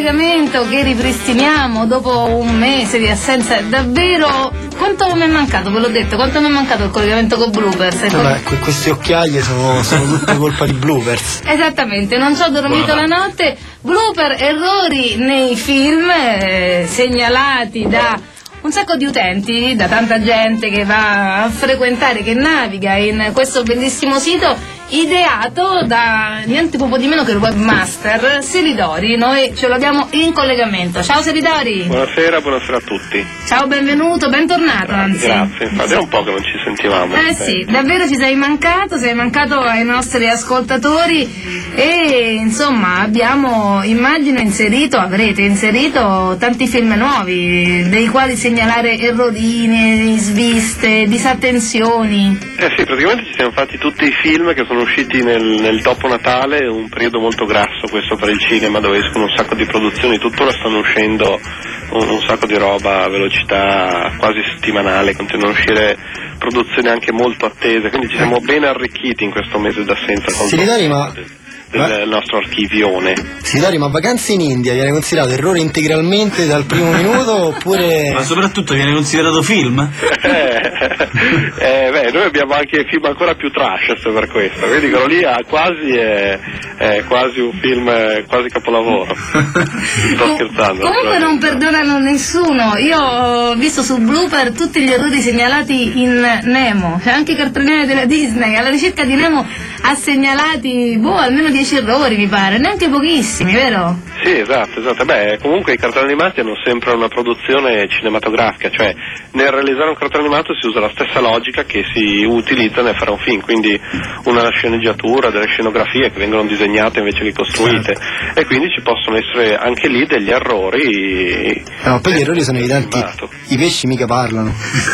collegamento che ripristiniamo dopo un mese di assenza. Davvero, quanto mi è mancato, ve l'ho detto, quanto mi è mancato il collegamento con Bloopers. Queste occhiaie sono tutte colpa di Bloopers. Esattamente, non ci ho dormito la notte. Blooper, errori nei film segnalati da un sacco di utenti, da tanta gente che va a frequentare, che naviga in questo bellissimo sito ideato da niente poco di meno che il webmaster Selidori. Noi ce l'abbiamo in collegamento. Ciao Selidori. Buonasera a tutti. Ciao, benvenuto, bentornato anzi. Grazie, infatti è un po' che non ci sentivamo. Sì, davvero ci sei mancato ai nostri ascoltatori e insomma avrete inserito tanti film nuovi dei quali segnalare errorini, sviste, disattenzioni. Sì, praticamente ci siamo fatti tutti i film che sono usciti nel dopo Natale, un periodo molto grasso questo per il cinema, dove escono un sacco di produzioni, tuttora stanno uscendo un sacco di roba a velocità quasi settimanale, continuano a uscire produzioni anche molto attese, quindi ci siamo ben arricchiti in questo mese d'assenza del nostro archivione. Noi Vacanze in India viene considerato errore integralmente dal primo minuto oppure... Ma soprattutto viene considerato film? Noi abbiamo anche film ancora più trash per questo, quindi quello lì è quasi un film, quasi capolavoro. Sto scherzando. Comunque non perdonano nessuno. Io ho visto su Blooper tutti gli errori segnalati in Nemo, cioè anche i cartonieri della Disney alla ricerca di Nemo ha segnalati almeno 10 errori mi pare, neanche pochissimi, vero? Sì, esatto. Comunque i cartoni animati hanno sempre una produzione cinematografica, cioè nel realizzare un cartone animato si usa la stessa logica che si utilizza nel fare un film, quindi una sceneggiatura, delle scenografie che vengono disegnate invece che costruite, e quindi ci possono essere anche lì degli errori. Poi gli errori sono evidenti, i pesci mica parlano.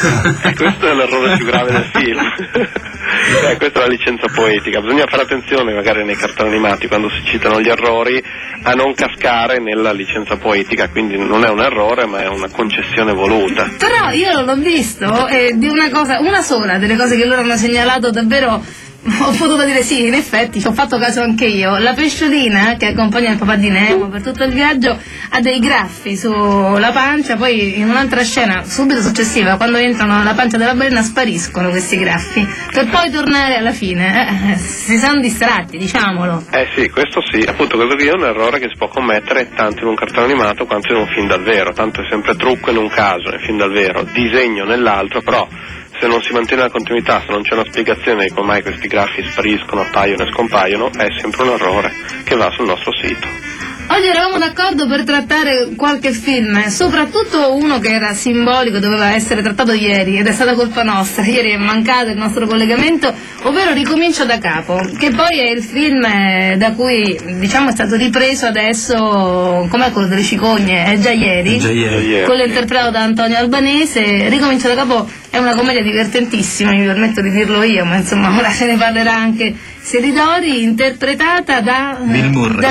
Questo è l'errore più grave del film. Questa è la licenza poetica, bisogna fare attenzione magari nei cartoni animati quando si citano gli errori a non cascare nella licenza poetica, quindi non è un errore ma è una concessione voluta. Però io l'ho visto di una sola delle cose che loro hanno segnalato davvero ho potuto dire sì, in effetti ci ho fatto caso anche io. La pesciolina che accompagna il papà di Nemo per tutto il viaggio ha dei graffi sulla pancia, poi in un'altra scena subito successiva, quando entrano nella pancia della balena, spariscono questi graffi per poi tornare alla fine. Si sono distratti, diciamolo. Sì, questo sì, appunto questo qui è un errore che si può commettere tanto in un cartone animato quanto in un film dal vero, tanto è sempre trucco in un caso, nel film dal vero, disegno nell'altro, però se non si mantiene la continuità, se non c'è una spiegazione di come mai questi grafi spariscono, appaiono e scompaiono, è sempre un errore che va sul nostro sito. Oggi eravamo d'accordo per trattare qualche film, soprattutto uno che era simbolico, doveva essere trattato ieri ed è stata colpa nostra, ieri è mancato il nostro collegamento, ovvero Ricomincio da capo, che poi è il film da cui è stato ripreso adesso, com'è quello delle cicogne, è già ieri. Quello interpretato da Antonio Albanese. Ricomincio da capo è una commedia divertentissima, mi permetto di dirlo io, ma insomma ora se ne parlerà anche Selidori, interpretata da Bill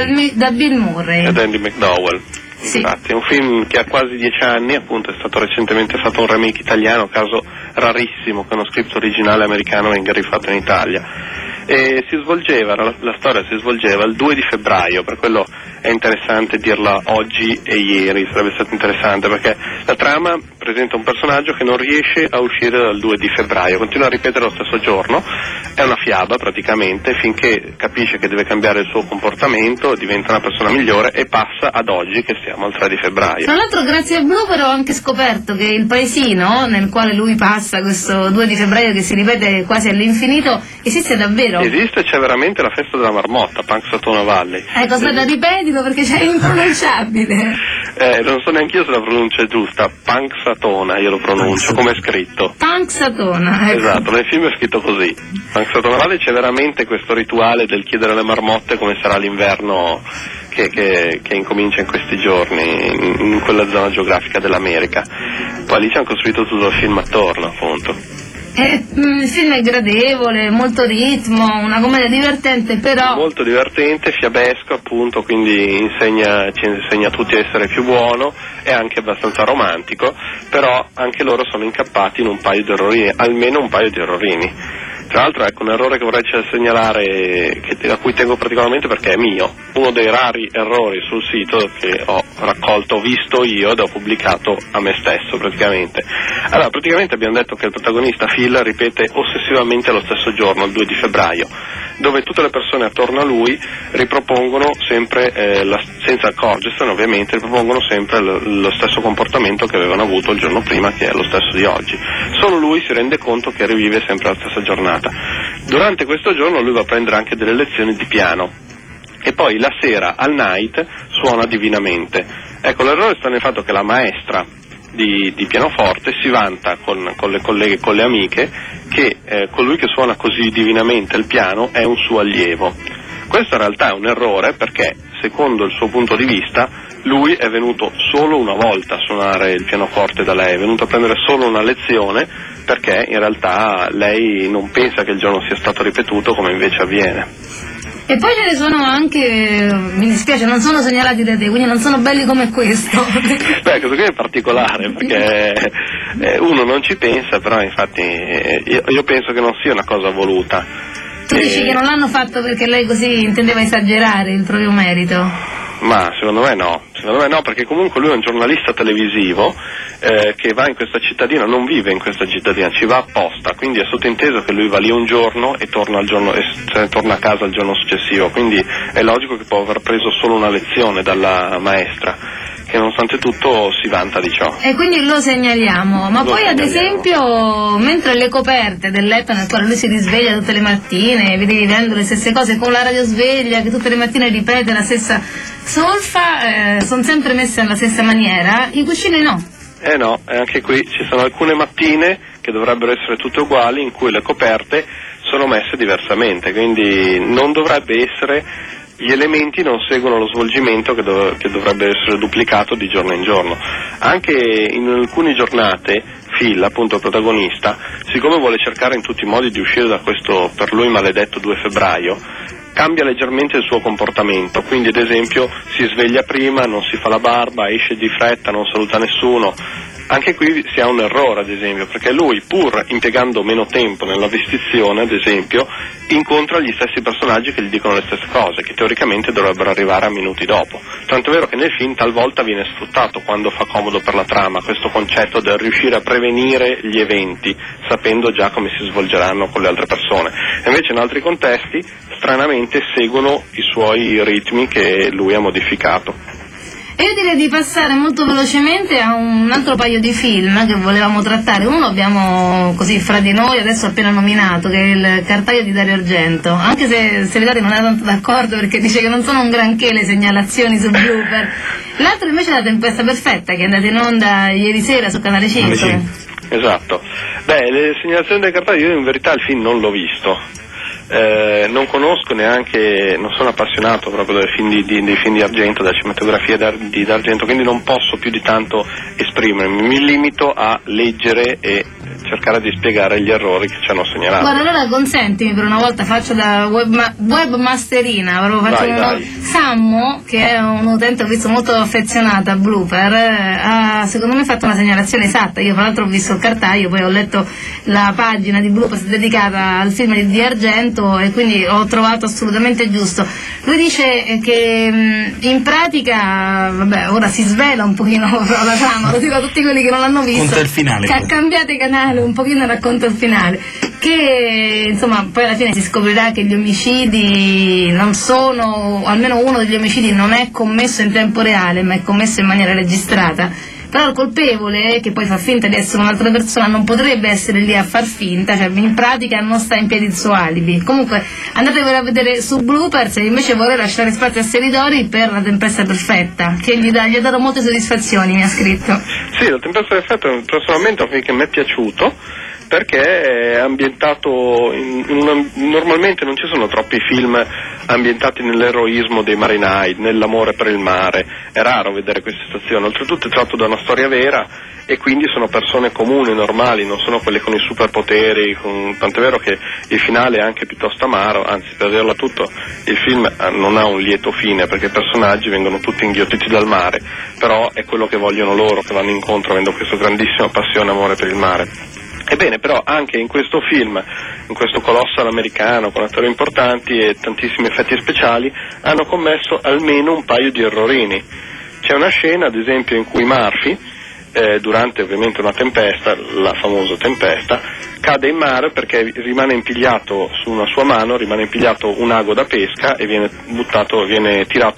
Murray ed Andy McDowell. Sì. Infatti è un film che ha quasi 10 anni, appunto è stato recentemente fatto un remake italiano, caso rarissimo che uno script originale americano venga rifatto in Italia, e la storia si svolgeva il 2 di febbraio, per quello è interessante dirla oggi e ieri, sarebbe stato interessante perché la trama presenta un personaggio che non riesce a uscire dal 2 di febbraio, continua a ripetere lo stesso giorno, è una fiaba praticamente, finché capisce che deve cambiare il suo comportamento, diventa una persona migliore e passa ad oggi che siamo al 3 di febbraio. Tra l'altro grazie a Blooper ho anche scoperto che il paesino nel quale lui passa questo 2 di febbraio che si ripete quasi all'infinito esiste davvero. Esiste, c'è veramente la festa della marmotta, Punxsutawney Valley. Aspetta, ripetilo perché c'è impronunciabile. Non so neanche io se la pronuncia è giusta, Punxsutawney io lo pronuncio, come è scritto. Punxsutawney. Ecco. Esatto, nel film è scritto così. Punxsutawney Valley, c'è veramente questo rituale del chiedere alle marmotte come sarà l'inverno che incomincia in questi giorni in quella zona geografica dell'America. Poi lì ci hanno costruito tutto il film attorno, appunto. Il film è gradevole, molto ritmo, una commedia divertente, però molto divertente, fiabesco appunto, quindi ci insegna a tutti a essere più buono, è anche abbastanza romantico, però anche loro sono incappati in un paio di errorini, almeno un paio di errorini. Tra l'altro, ecco, un errore che vorrei segnalare, a cui tengo particolarmente perché è mio, uno dei rari errori sul sito che ho raccolto, ho visto io ed ho pubblicato a me stesso praticamente. Allora, praticamente abbiamo detto che il protagonista Phil ripete ossessivamente lo stesso giorno, il 2 di febbraio, dove tutte le persone attorno a lui ripropongono sempre, senza accorgersene ovviamente, ripropongono sempre lo stesso comportamento che avevano avuto il giorno prima, che è lo stesso di oggi. Solo lui si rende conto che rivive sempre la stessa giornata. Durante questo giorno lui va a prendere anche delle lezioni di piano e poi la sera al night suona divinamente. Ecco, l'errore sta nel fatto che la maestra di pianoforte si vanta con le colleghe e con le amiche che colui che suona così divinamente il piano è un suo allievo. Questo in realtà è un errore perché, secondo il suo punto di vista, lui è venuto solo una volta a suonare il pianoforte da lei, è venuto a prendere solo una lezione perché in realtà lei non pensa che il giorno sia stato ripetuto come invece avviene. E poi ce ne sono anche, mi dispiace, non sono segnalati da te, quindi non sono belli come questo. Beh, questo qui è particolare perché uno non ci pensa, però infatti io penso che non sia una cosa voluta. Tu dici che non l'hanno fatto perché lei così intendeva esagerare il proprio merito? Ma secondo me no, perché comunque lui è un giornalista televisivo che va in questa cittadina, non vive in questa cittadina, ci va apposta, quindi è sottinteso che lui va lì un giorno e torna a casa il giorno successivo, quindi è logico che può aver preso solo una lezione dalla maestra, che nonostante tutto si vanta di ciò. E quindi lo segnaliamo, ma poi ad esempio mentre le coperte del letto nel quale lui si risveglia tutte le mattine, vedi vivendo le stesse cose con la radiosveglia che tutte le mattine ripete la stessa solfa, sono sempre messe alla stessa maniera, i cuscini no. No, anche qui ci sono alcune mattine che dovrebbero essere tutte uguali in cui le coperte sono messe diversamente, quindi non dovrebbe essere, gli elementi non seguono lo svolgimento che dovrebbe essere duplicato di giorno in giorno. Anche in alcune giornate Phil, appunto il protagonista, siccome vuole cercare in tutti i modi di uscire da questo per lui maledetto 2 febbraio, cambia leggermente il suo comportamento, quindi ad esempio si sveglia prima, non si fa la barba, esce di fretta, non saluta nessuno. Anche qui si ha un errore, ad esempio, perché lui, pur impiegando meno tempo nella vestizione, ad esempio, incontra gli stessi personaggi che gli dicono le stesse cose, che teoricamente dovrebbero arrivare a minuti dopo. Tanto è vero che nel film talvolta viene sfruttato, quando fa comodo per la trama, questo concetto del riuscire a prevenire gli eventi, sapendo già come si svolgeranno con le altre persone. E invece in altri contesti, stranamente, seguono i suoi ritmi che lui ha modificato. E io direi di passare molto velocemente a un altro paio di film che volevamo trattare. Uno abbiamo così fra di noi adesso appena nominato, che è il Cartaio di Dario Argento, anche se Seridori non è tanto d'accordo perché dice che non sono un granché le segnalazioni sul blooper. L'altro invece è La Tempesta Perfetta, che è andata in onda ieri sera su Canale 5. Esatto. Beh, le segnalazioni del Cartaio, io in verità il film non l'ho visto. Non conosco neanche, non sono appassionato proprio dei film di Argento, della cinematografia di D'Argento, quindi non posso più di tanto esprimermi, mi limito a leggere e cercare di spiegare gli errori che ci hanno segnalato. Guarda, allora consentimi per una volta, faccio da webmasterina, Vai. Sammo, che è un utente, ho visto molto affezionato a blooper, ha secondo me fatto una segnalazione esatta. Io tra l'altro ho visto il Cartaio, poi ho letto la pagina di blooper dedicata al film di Argento e quindi ho trovato assolutamente giusto. Lui dice che in pratica, vabbè, ora si svela un pochino la trama, lo dico a tutti quelli che non l'hanno visto, conta il finale, cambiate canale, un pochino racconta il finale, che insomma poi alla fine si scoprirà che gli omicidi non sono, almeno uno degli omicidi non è commesso in tempo reale ma è commesso in maniera registrata. Però il colpevole, che poi fa finta di essere un'altra persona, non potrebbe essere lì a far finta, cioè in pratica non sta in piedi il suo alibi. Comunque andatevelo a vedere su Bloopers, e invece vorrei lasciare spazio a Seridori per La Tempesta Perfetta, che gli ha dato molte soddisfazioni, mi ha scritto. Sì, La Tempesta Perfetta personalmente è un film che mi è piaciuto, perché è ambientato normalmente non ci sono troppi film ambientati nell'eroismo dei marinai, nell'amore per il mare, è raro vedere queste situazioni, oltretutto è tratto da una storia vera e quindi sono persone comuni, normali, non sono quelle con i superpoteri, tant'è vero che il finale è anche piuttosto amaro, anzi per dirla tutto il film non ha un lieto fine perché i personaggi vengono tutti inghiottiti dal mare, però è quello che vogliono loro, che vanno incontro avendo questa grandissima passione e amore per il mare. Ebbene, però anche in questo film, in questo colossal americano con attori importanti e tantissimi effetti speciali, hanno commesso almeno un paio di errorini. C'è una scena, ad esempio, in cui Murphy, durante ovviamente una tempesta, la famosa tempesta, cade in mare perché rimane impigliato su una sua mano, rimane impigliato un ago da pesca e viene tirato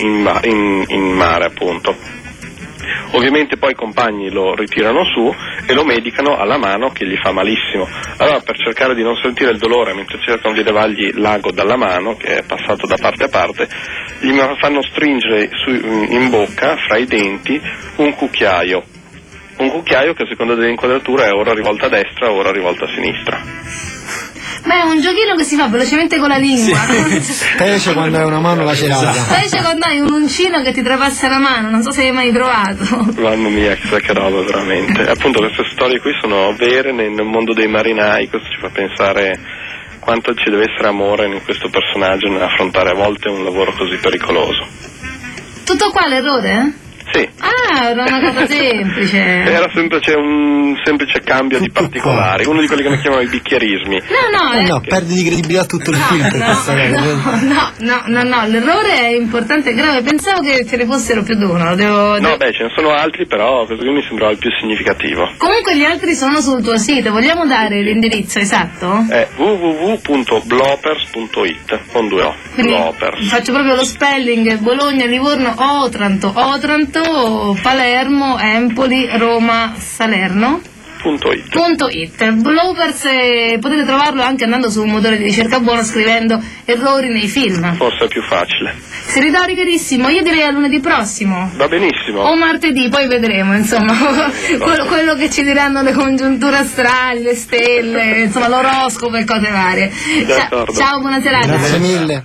in mare, appunto. Ovviamente poi i compagni lo ritirano su e lo medicano alla mano, che gli fa malissimo. Allora, per cercare di non sentire il dolore mentre cercano di levargli l'ago dalla mano, che è passato da parte a parte, gli fanno stringere in bocca, fra i denti, un cucchiaio che a seconda dell'inquadratura è ora rivolta a destra, ora rivolta a sinistra. Beh, è un giochino che si fa velocemente con la lingua. Specie quando hai una mano lacerata. Specie quando hai un uncino che ti trapassa la mano, non so se hai mai provato. Mamma mia, che roba veramente. Appunto, queste storie qui sono vere nel mondo dei marinai, questo ci fa pensare quanto ci deve essere amore in questo personaggio nell'affrontare a volte un lavoro così pericoloso. Tutto qua l'errore? Sì. Ah, era una cosa semplice. Era semplice, un semplice cambio di particolari, uno di quelli che mi chiamano i bicchierismi. No, perdi di credibilità tutto il film per questa cosa. No, l'errore è importante e grave, pensavo che ce ne fossero più di uno. No, beh, ce ne sono altri, però questo qui mi sembrava il più significativo. Comunque gli altri sono sul tuo sito, vogliamo dare l'indirizzo esatto? È www.bloopers.it con 2 O. Bloopers. Faccio proprio lo spelling: Bologna, Livorno, Otranto, Palermo, Empoli, Roma, Salerno. .it. Bloopers, potete trovarlo anche andando su un motore di ricerca buono, scrivendo errori nei film. Forse è più facile. Seridori carissimo, io direi a lunedì prossimo. Va benissimo. O martedì, poi vedremo, insomma, quello che ci diranno le congiunture astrali, le stelle, insomma, l'oroscopo e cose varie. Ciao, buona serata. Grazie mille.